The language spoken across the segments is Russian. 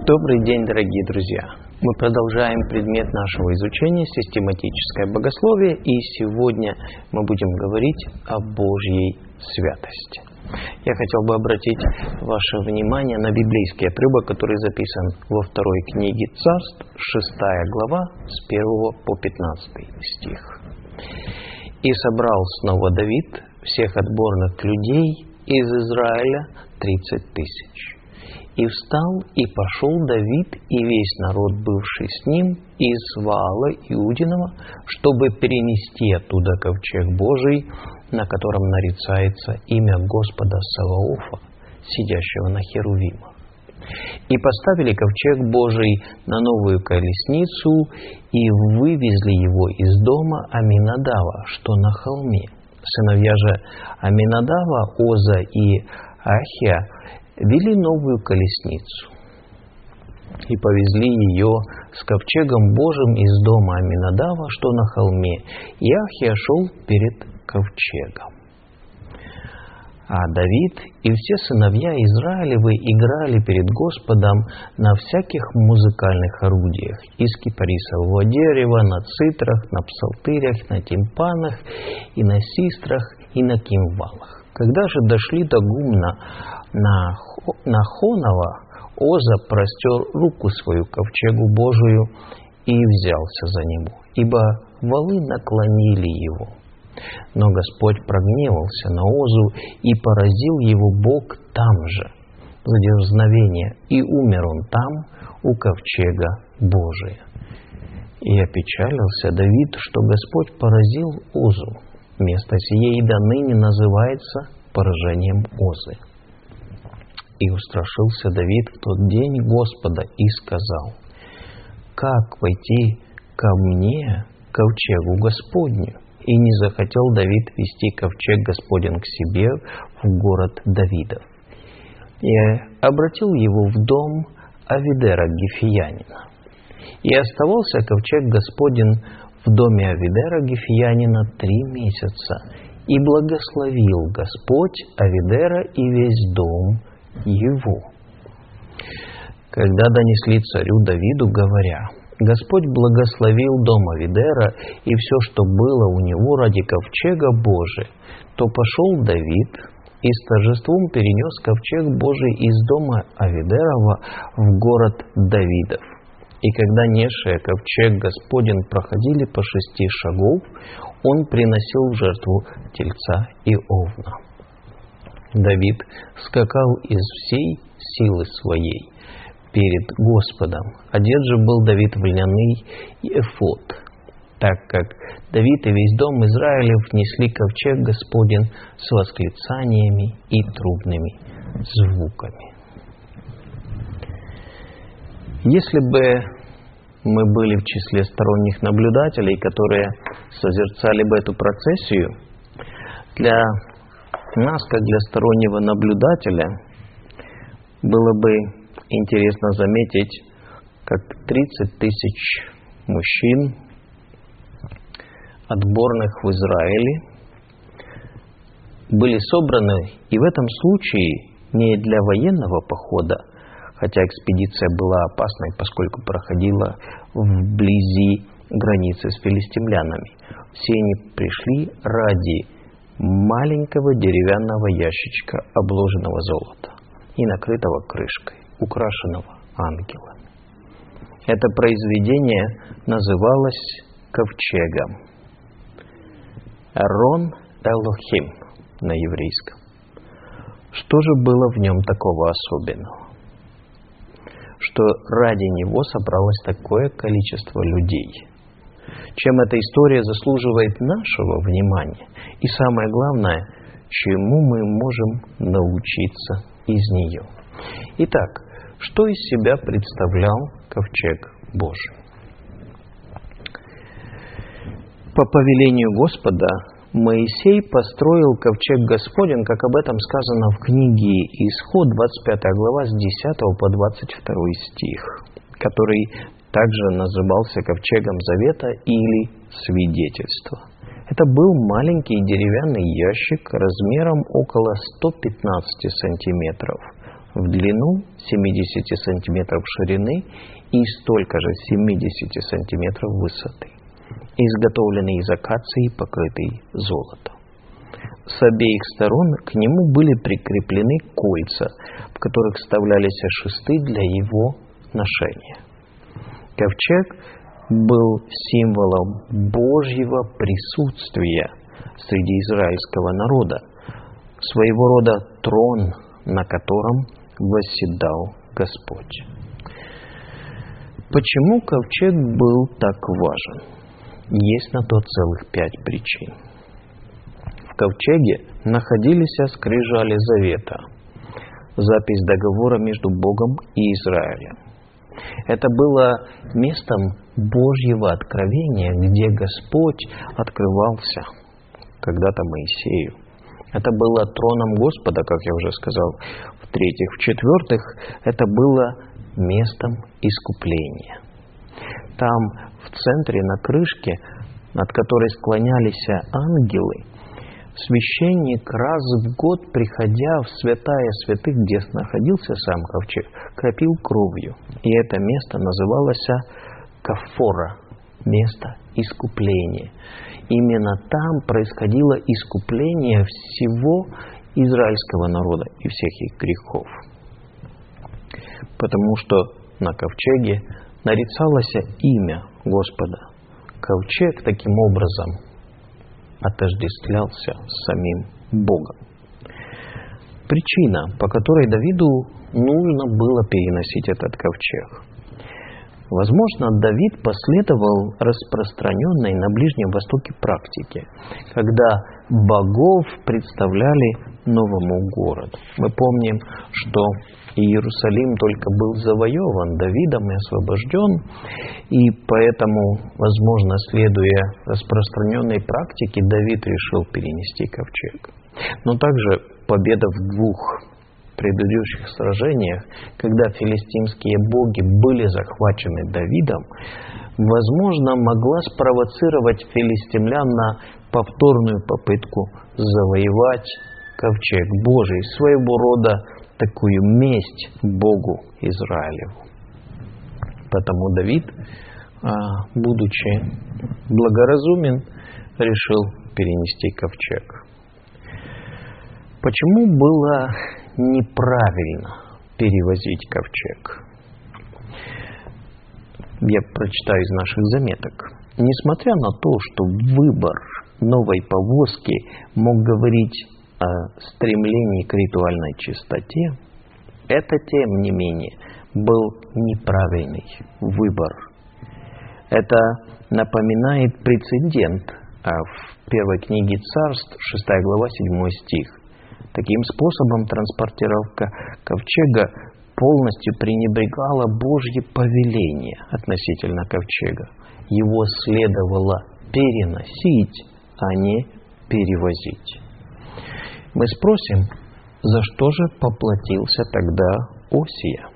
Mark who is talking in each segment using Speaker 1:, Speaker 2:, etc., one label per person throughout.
Speaker 1: Добрый день, дорогие друзья! Мы продолжаем предмет нашего изучения «Систематическое богословие», и сегодня мы будем говорить о Божьей святости. Я хотел бы обратить ваше внимание на библейский отрывок, который записан во второй книге Царств, 6 глава, с 1 по 15 стих. «И собрал снова Давид всех отборных людей из Израиля 30 тысяч. И встал, и пошел Давид и весь народ, бывший с ним, из Ваала Иудиного, чтобы перенести оттуда ковчег Божий, на котором нарицается имя Господа Саваофа, сидящего на херувимах. И поставили ковчег Божий на новую колесницу, и вывезли его из дома Аминадава, что на холме. Сыновья же Аминадава, Оза и Ахия, вели новую колесницу и повезли ее с ковчегом Божьим из дома Аминадава, что на холме, и Ахия шел перед ковчегом. А Давид и все сыновья Израилевы играли перед Господом на всяких музыкальных орудиях, из кипарисового дерева, на цитрах, на псалтырях, на тимпанах, и на систрах, и на кимвалах. Когда же дошли до гумна Нахонова, Оза простер руку свою к ковчегу Божию и взялся за него, ибо валы наклонили его. Но Господь прогневался на Озу и поразил его Бог там же, за дерзновение, и умер он там, у ковчега Божия. И опечалился Давид, что Господь поразил Озу. Место сие и до ныне называется поражением Озы. И устрашился Давид в тот день Господа и сказал: «Как войти ко мне, ковчегу Господню?» И не захотел Давид вести ковчег Господень к себе в город Давидов. И обратил его в дом Авидера Гифиянина. И оставался ковчег Господень в доме Авидера Гифиянина 3 месяца. И благословил Господь Авидера и весь дом его. Когда донесли царю Давиду, говоря: «Господь благословил дом Авидера и все, что было у него ради ковчега Божия», то пошел Давид и с торжеством перенес ковчег Божий из дома Авидерова в город Давидов. И когда несшие ковчег Господень проходили по 6 шагов, он приносил в жертву тельца и овна. Давид скакал из всей силы своей перед Господом. Одет же был Давид в льняный эфод, так как Давид и весь дом Израилев несли ковчег Господень с восклицаниями и трубными звуками. Если бы мы были в числе сторонних наблюдателей, которые созерцали бы эту процессию, для нас, как для стороннего наблюдателя, было бы интересно заметить, как 30 тысяч мужчин, отборных в Израиле, были собраны, и в этом случае не для военного похода, хотя экспедиция была опасной, поскольку проходила вблизи границы с филистимлянами. Все они пришли ради маленького деревянного ящичка, обложенного золотом и накрытого крышкой, украшенного ангелами. Это произведение называлось ковчегом. Арон Элохим на еврейском. Что же было в нем такого особенного, что ради него собралось такое количество людей? Чем эта история заслуживает нашего внимания? И самое главное, чему мы можем научиться из нее? Итак, что из себя представлял ковчег Божий? По повелению Господа Моисей построил ковчег Господень, как об этом сказано в книге Исход, 25 глава, с 10 по 22 стих, который также назывался ковчегом завета или свидетельства. Это был маленький деревянный ящик размером около 115 сантиметров в длину, 70 сантиметров ширины и столько же 70 сантиметров высоты, изготовленный из акации, покрытый золотом. С обеих сторон к нему были прикреплены кольца, в которых вставлялись шесты для его ношения. Ковчег был символом Божьего присутствия среди израильского народа, своего рода трон, на котором восседал Господь. Почему ковчег был так важен? Есть на то целых 5 причин. В ковчеге находились скрижали завета, запись договора между Богом и Израилем. Это было местом Божьего откровения, где Господь открывался когда-то Моисею. Это было троном Господа, как я уже сказал. В-третьих, в-четвертых, это было местом искупления. Там, в центре, на крышке, над которой склонялись ангелы, священник раз в год, приходя в святая святых, где находился сам ковчег, кропил кровью. И это место называлось Кафора, место искупления. Именно там происходило искупление всего израильского народа и всех их грехов. Потому что на ковчеге нарицалось имя Господа. Ковчег таким образом отождествлялся с самим Богом. Причина, по которой Давиду нужно было переносить этот ковчег. Возможно, Давид последовал распространенной на Ближнем Востоке практике, когда богов представляли новому городу. Мы помним, что Иерусалим только был завоеван Давидом и освобожден, и поэтому, возможно, следуя распространенной практике, Давид решил перенести ковчег. Но также победа в 2 предыдущих сражениях, когда филистимские боги были захвачены Давидом, возможно, могла спровоцировать филистимлян на повторную попытку завоевать ковчег Божий, своего рода такую месть Богу Израилеву. Потому Давид, будучи благоразумен, решил перенести ковчег. Почему было неправильно перевозить ковчег? Я прочитаю из наших заметок. Несмотря на то, что выбор новой повозки мог говорить о стремлении к ритуальной чистоте, это, тем не менее, был неправильный выбор. Это напоминает прецедент в первой книге Царств, 6 глава, 7 стих. Таким способом транспортировка ковчега полностью пренебрегала Божье повеление относительно ковчега. Его следовало переносить, а не перевозить. Мы спросим, за что же поплатился тогда Осия?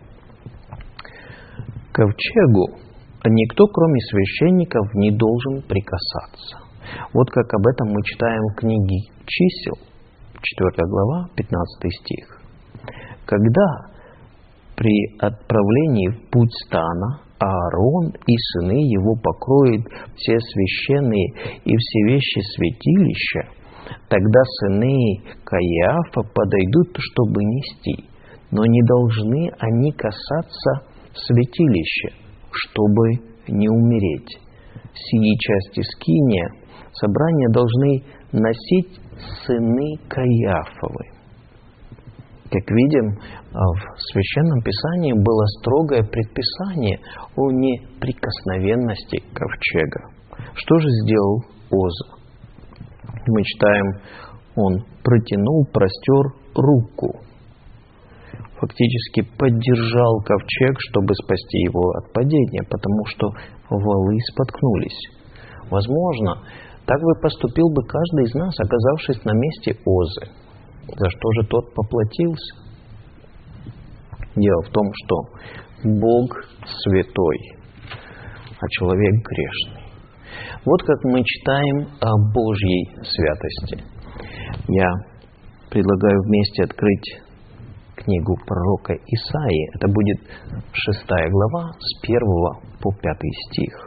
Speaker 1: Ковчегу никто, кроме священников, не должен прикасаться. Вот как об этом мы читаем в книге Чисел, 4 глава, 15 стих. Когда при отправлении в путь стана Аарон и сыны его покроют все священные и все вещи святилища, тогда сыны Каиафа подойдут, чтобы нести, но не должны они касаться святилища, чтобы не умереть. Сии части скиния собрания должны носить сыны Каиафовы. Как видим, в Священном Писании было строгое предписание о неприкосновенности ковчега. Что же сделал Оза? Мы читаем, он простер руку, фактически поддержал ковчег, чтобы спасти его от падения, потому что валы споткнулись. Возможно, так бы поступил бы каждый из нас, оказавшись на месте Озы. За что же тот поплатился? Дело в том, что Бог святой, а человек грешный. Вот как мы читаем о Божьей святости. Я предлагаю вместе открыть книгу пророка Исаии. Это будет 6 глава с 1 по 5 стих.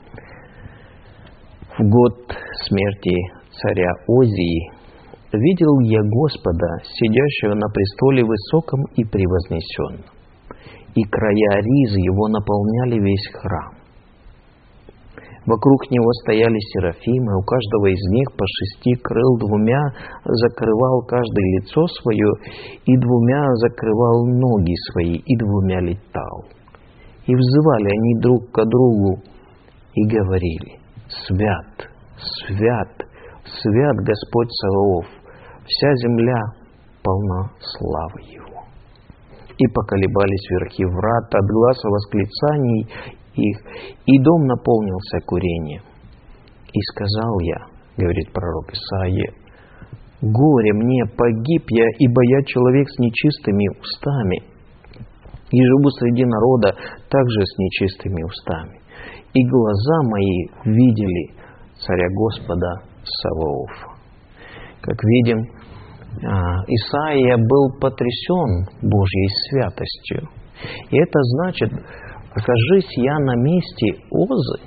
Speaker 1: В год смерти царя Озии видел я Господа, сидящего на престоле высоком и превознесенном, и края ризы его наполняли весь храм. Вокруг него стояли серафимы, у каждого из них по 6 крыл, 2 закрывал каждое лицо свое, и 2 закрывал ноги свои, и 2 летал. И взывали они друг к другу, и говорили: «Свят, свят, свят Господь Саваоф, вся земля полна славы Его». И поколебались верхи врат от гласа восклицаний их, и дом наполнился курением. И сказал я, говорит пророк Исаия: «Горе мне, погиб я, ибо я человек с нечистыми устами, и живу среди народа также с нечистыми устами. И глаза мои видели царя Господа Саваофа». Как видим, Исаия был потрясен Божьей святостью. И это значит, окажись я на месте Озы,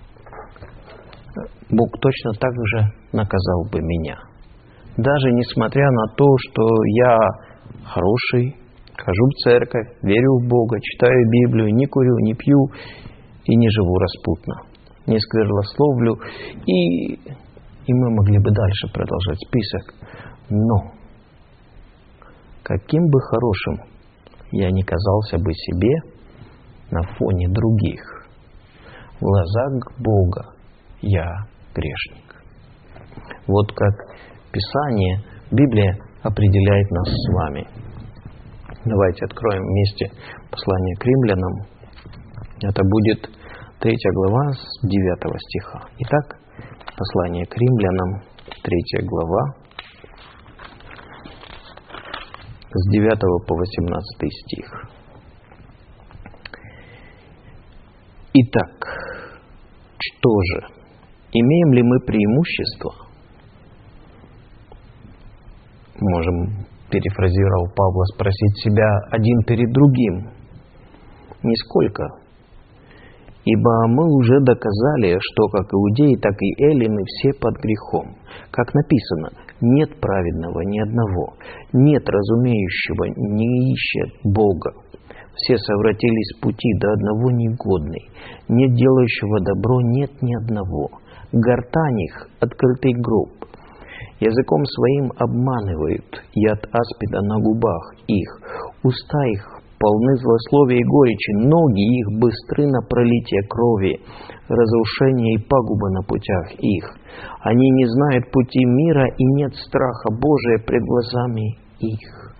Speaker 1: Бог точно так же наказал бы меня. Даже несмотря на то, что я хороший, хожу в церковь, верю в Бога, читаю Библию, не курю, не пью и не живу распутно, не сквернословлю, и мы могли бы дальше продолжать список. Но каким бы хорошим я ни казался бы себе на фоне других, в глазах Бога я грешник. Вот как Писание, Библия определяет нас с вами. Давайте откроем вместе послание к римлянам. Это будет 3 глава с 9 стиха. Итак, послание к римлянам, 3 глава, с 9 по 18 стих. Итак, что же, имеем ли мы преимущество? Можем, перефразировав Павла, спросить себя один перед другим. Нисколько. Ибо мы уже доказали, что как иудеи, так и эллины все под грехом. Как написано: нет праведного ни одного, нет разумеющего, не ищет Бога. Все совратились с пути, до одного негодный. Нет делающего добро, нет ни одного. Гортань их — открытый гроб. Языком своим обманывают, яд аспида на губах их. Уста их полны злословия и горечи, ноги их быстры на пролитие крови, разрушение и пагуба на путях их. Они не знают пути мира, и нет страха Божия пред глазами их.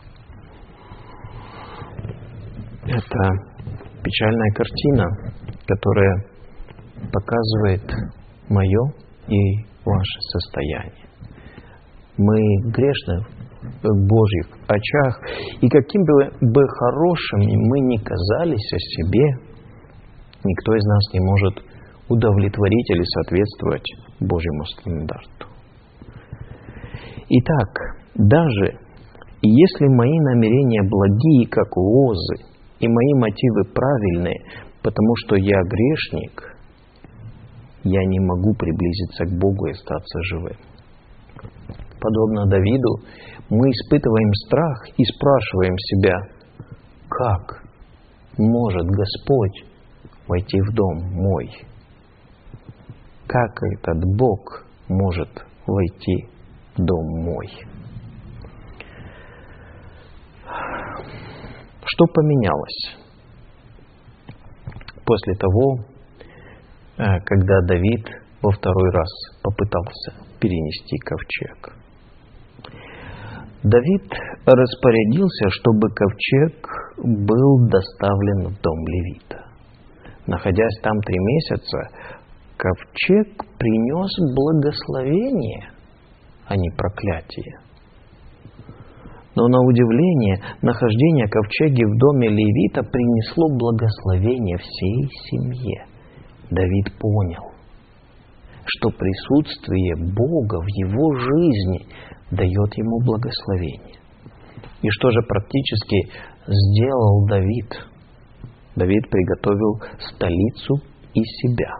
Speaker 1: Это печальная картина, которая показывает мое и ваше состояние. Мы грешны в Божьих очах, и каким бы хорошими мы ни казались о себе, никто из нас не может удовлетворить или соответствовать Божьему стандарту. Итак, даже если мои намерения благие, как у Озы, и мои мотивы правильные, потому что я грешник, я не могу приблизиться к Богу и остаться живым. Подобно Давиду, мы испытываем страх и спрашиваем себя: как может Господь войти в дом мой? Как этот Бог может войти в дом мой? Что поменялось после того, когда Давид во второй раз попытался перенести ковчег? Давид распорядился, чтобы ковчег был доставлен в дом левита. Находясь там 3 месяца, ковчег принес благословение, а не проклятие. Но на удивление, нахождение ковчега в доме левита принесло благословение всей семье. Давид понял, что присутствие Бога в его жизни дает ему благословение. И что же практически сделал Давид? Давид приготовил столицу и себя.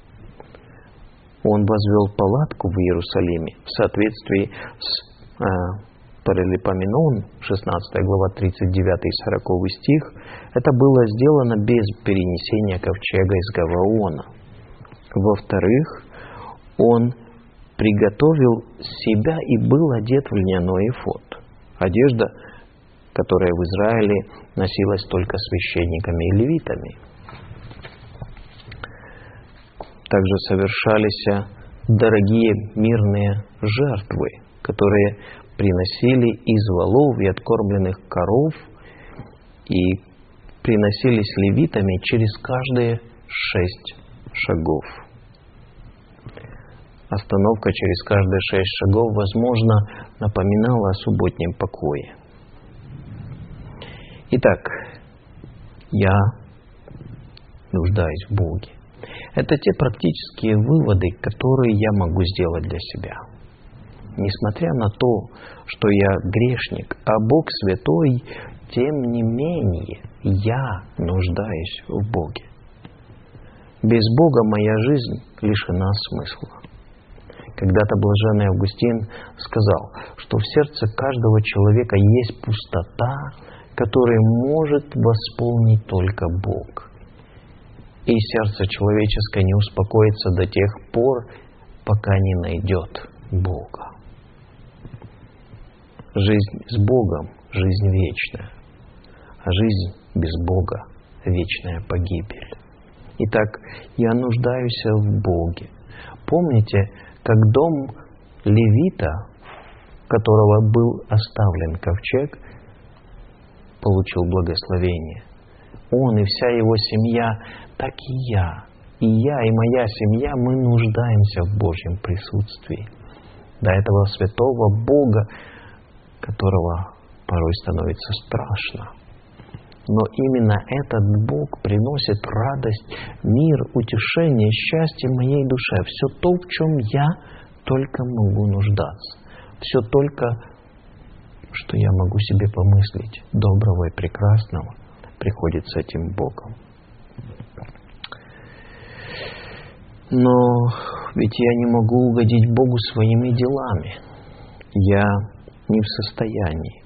Speaker 1: Он возвел палатку в Иерусалиме в соответствии с Паралипоменон, 16 глава, 39 и 40 стих. Это было сделано без перенесения ковчега из Гаваона. Во-вторых, он приготовил себя и был одет в льняной эфод. Одежда, которая в Израиле носилась только священниками и левитами. Также совершались дорогие мирные жертвы, которые приносили из волов и откормленных коров и приносились левитами через каждые 6 шагов. Остановка через каждые 6 шагов, возможно, напоминала о субботнем покое. Итак, я нуждаюсь в Боге. Это те практические выводы, которые я могу сделать для себя. Несмотря на то, что я грешник, а Бог святой, тем не менее я нуждаюсь в Боге. Без Бога моя жизнь лишена смысла. Когда-то блаженный Августин сказал, что в сердце каждого человека есть пустота, которую может восполнить только Бог. И сердце человеческое не успокоится до тех пор, пока не найдет Бога. Жизнь с Богом – жизнь вечная, а жизнь без Бога – вечная погибель. Итак, я нуждаюсь в Боге. Помните, как дом левита, в которого был оставлен ковчег, получил благословение. Он и вся его семья, так и я, и моя семья, мы нуждаемся в Божьем присутствии. До этого святого Бога, которого порой становится страшно. Но именно этот Бог приносит радость, мир, утешение, счастье моей душе. Все то, в чем я только могу нуждаться. Все только, что я могу себе помыслить, доброго и прекрасного, приходит с этим Богом. Но ведь я не могу угодить Богу своими делами. Я не в состоянии.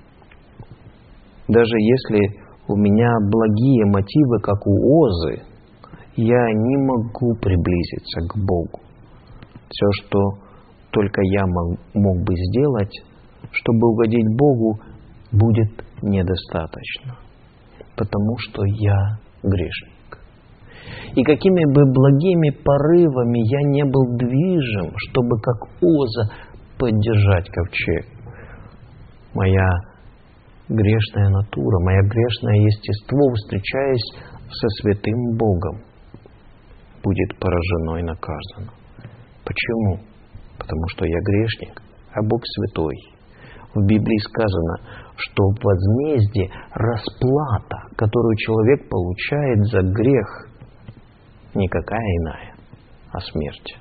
Speaker 1: Даже если у меня благие мотивы, как у Озы, я не могу приблизиться к Богу. Все, что только я мог бы сделать, чтобы угодить Богу, будет недостаточно, потому что я грешник. И какими бы благими порывами я не был движим, чтобы как Оза поддержать ковчег, моя грешная натура, мое грешное естество, встречаясь со святым Богом, будет поражено и наказано. Почему? Потому что я грешник, а Бог святой. В Библии сказано, что в возмездии расплата, которую человек получает за грех, никакая иная, а смерть.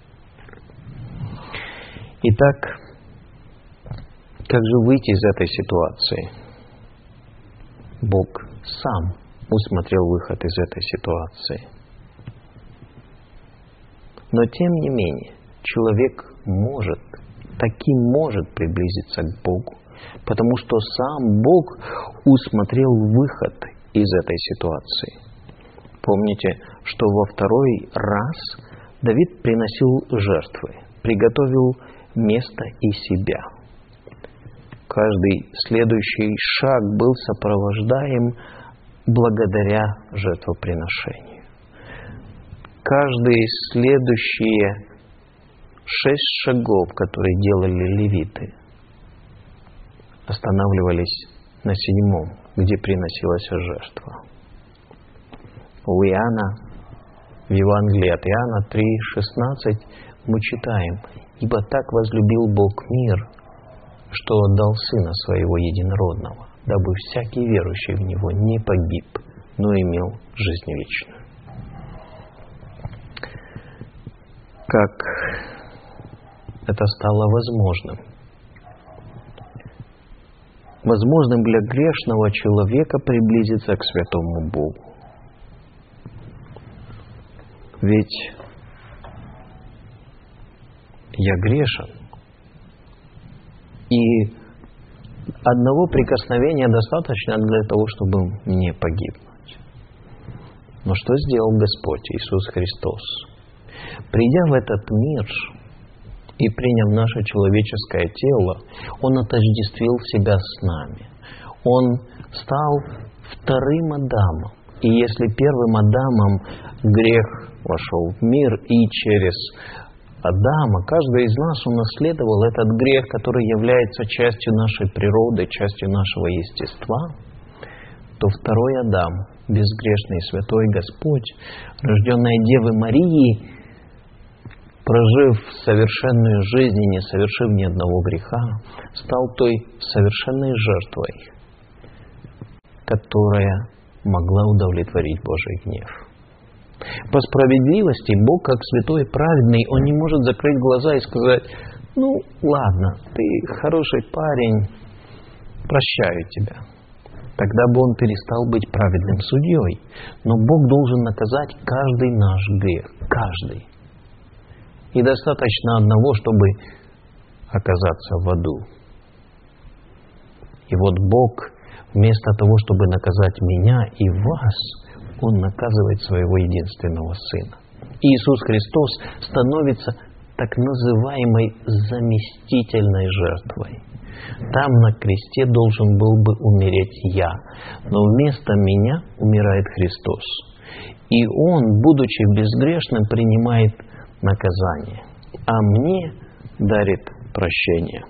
Speaker 1: Итак, как же выйти из этой ситуации? Бог сам усмотрел выход из этой ситуации. Но тем не менее, человек может приблизиться к Богу, потому что сам Бог усмотрел выход из этой ситуации. Помните, что во второй раз Давид приносил жертвы, приготовил место и себя. Каждый следующий шаг был сопровождаем благодаря жертвоприношению. Каждые следующие 6 шагов, которые делали левиты, останавливались на 7, где приносилась жертва. У Иоанна, в Евангелии от Иоанна 3,16 мы читаем: «Ибо так возлюбил Бог мир, что отдал Сына Своего Единородного, дабы всякий верующий в Него не погиб, но имел жизнь вечную». Как это стало возможным? возможным для грешного человека приблизиться к святому Богу. Ведь я грешен, и одного прикосновения достаточно для того, чтобы мне погибнуть. Но что сделал Господь Иисус Христос? Придя в этот мир и приняв наше человеческое тело, Он отождествил себя с нами. Он стал вторым Адамом. И если первым Адамом грех вошел в мир, и через Адама каждый из нас унаследовал этот грех, который является частью нашей природы, частью нашего естества, то второй Адам, безгрешный святой Господь, рожденный от Девы Марии, прожив совершенную жизнь и не совершив ни одного греха, стал той совершенной жертвой, которая могла удовлетворить Божий гнев. По справедливости Бог, как святой и праведный, Он не может закрыть глаза и сказать: ну ладно, ты хороший парень, прощаю тебя. Тогда бы Он перестал быть праведным судьей. Но Бог должен наказать каждый наш грех. Каждый. И достаточно одного, чтобы оказаться в аду. И вот Бог, вместо того, чтобы наказать меня и вас, Он наказывает Своего единственного Сына. Иисус Христос становится так называемой заместительной жертвой. Там на кресте должен был бы умереть я, но вместо меня умирает Христос. И Он, будучи безгрешным, принимает наказание, а мне дарит прощение.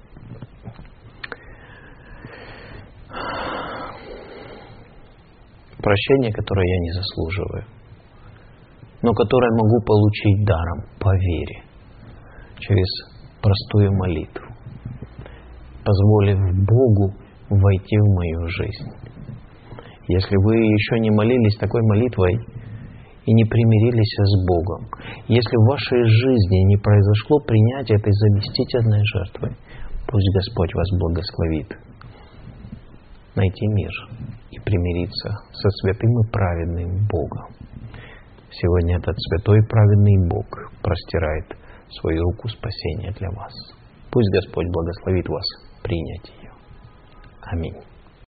Speaker 1: Прощение, которое я не заслуживаю, но которое могу получить даром по вере, через простую молитву, позволив Богу войти в мою жизнь. Если вы еще не молились такой молитвой и не примирились с Богом, если в вашей жизни не произошло принятие этой заместительной жертвы, пусть Господь вас благословит найти мир и примириться со святым и праведным Богом. Сегодня этот святой и праведный Бог простирает свою руку спасения для вас. Пусть Господь благословит вас принять ее. Аминь.